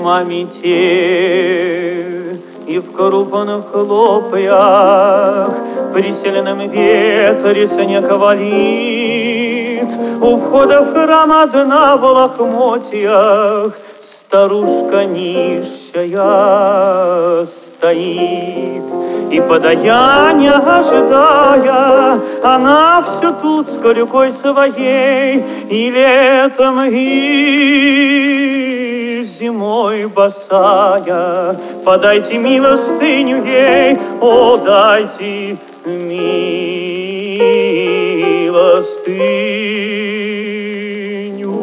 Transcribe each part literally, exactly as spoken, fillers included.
весьма метель, и в крупных хлопьях при сильном ветре снег валит. У входа в храм одна в лохмотьях старушка нищая стоит. И подаяния ожидая, она все тут с рукой своей, и летом, и зимой босая. Подайте милостыню ей, о, дайте милостыню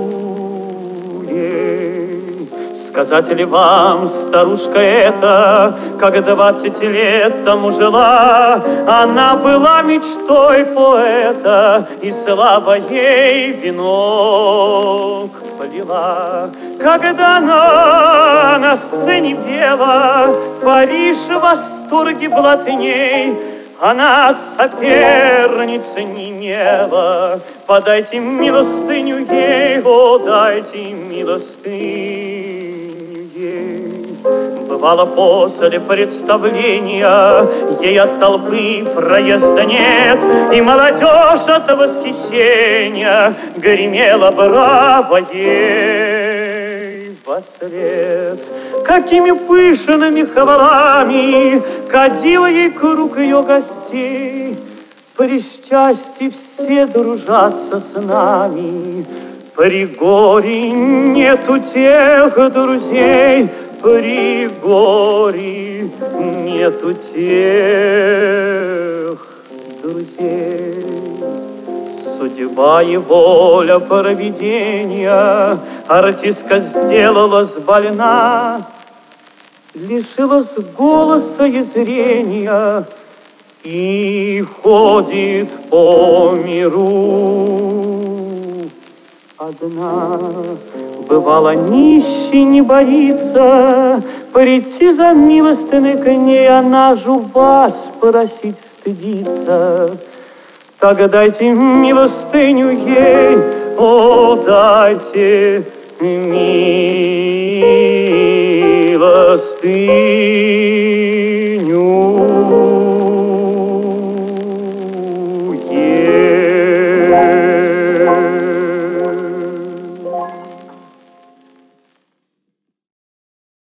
ей. Сказать ли вам, старушка эта, как двадцать лет тому жила, она была мечтой поэта, и слава ей венок полила. Когда она на сцене пела, Париж в восторге блатней, она соперницы не имела. Подайте милостыню ей, о, дайте милостыню ей. Бывало после представления ей от толпы проезда нет, и молодежь от восхищения гремела браво ей вослед. Какими пышными хвалами кадила ей круг ее гостей. При счастье все дружатся с нами, при горе нету тех друзей, при горе нету тех друзей. Судьба и воля провидения артистка сделалась больна, лишилась голоса и зрения и ходит по миру одна. Бывало, нищий не боится прийти за милостыней к ней, она же вас просить стыдится. Так дайте милостыню ей, о, дайте милостыню.